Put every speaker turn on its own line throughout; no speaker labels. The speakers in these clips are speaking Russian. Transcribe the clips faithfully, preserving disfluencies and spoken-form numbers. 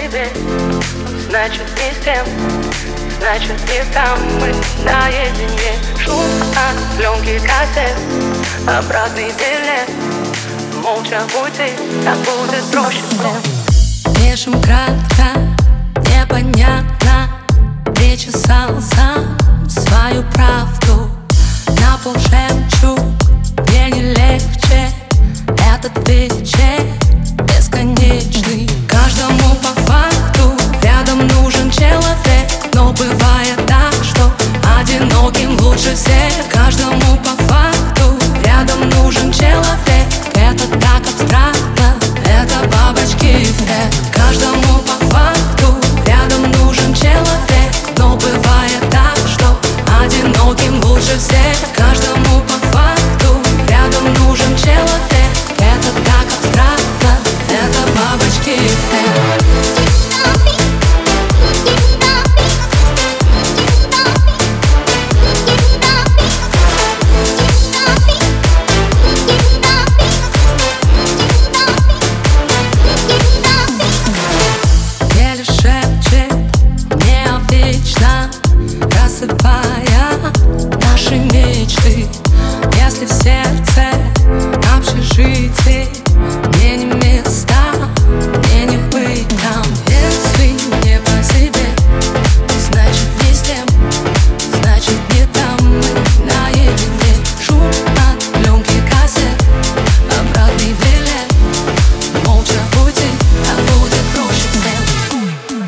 себе, значит не с тем, значит не там. Мы наедине, шум от пленки кассет, обратный билет. Молча уйти, так будет проще всем.
Пишем кратко, непонятно. Причесал сам свою правду, на пол шепчу, мне не легче. Этот вечер бесконечный, каждому по факту рядом нужен человек. Но бывает так, что одиноким лучше всех. Каждому по факту рядом нужен человек. Это так абстрактно, это бабочки эффект. Каждому по факту рядом нужен человек. Но бывает так, что одиноким лучше всех. Каждому по факту рядом нужен человек. Это так абстрактно, это бабочки эффект. Рассыпая наши мечты, если в сердце общежитие, мне не места, мне не быть там. Если не по себе, значит не с тем, значит не там. Мы наедине, шум от пленки кассет, обратный билет. Молча уйти, а будет проще всем.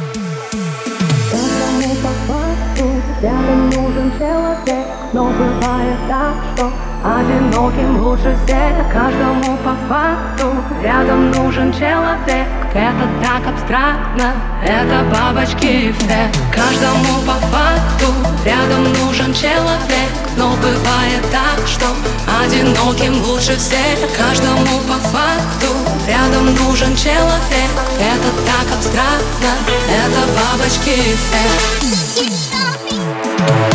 Рядом нужен человек, но бывает так, что одиноким лучше всех. Каждому по факту рядом нужен человек. Это так абстрактно, это бабочки эффект. Каждому по факту рядом нужен человек. Но бывает так, что одиноким лучше всех. Каждому по факту рядом нужен человек. Это так абстрактно, это бабочки эффект.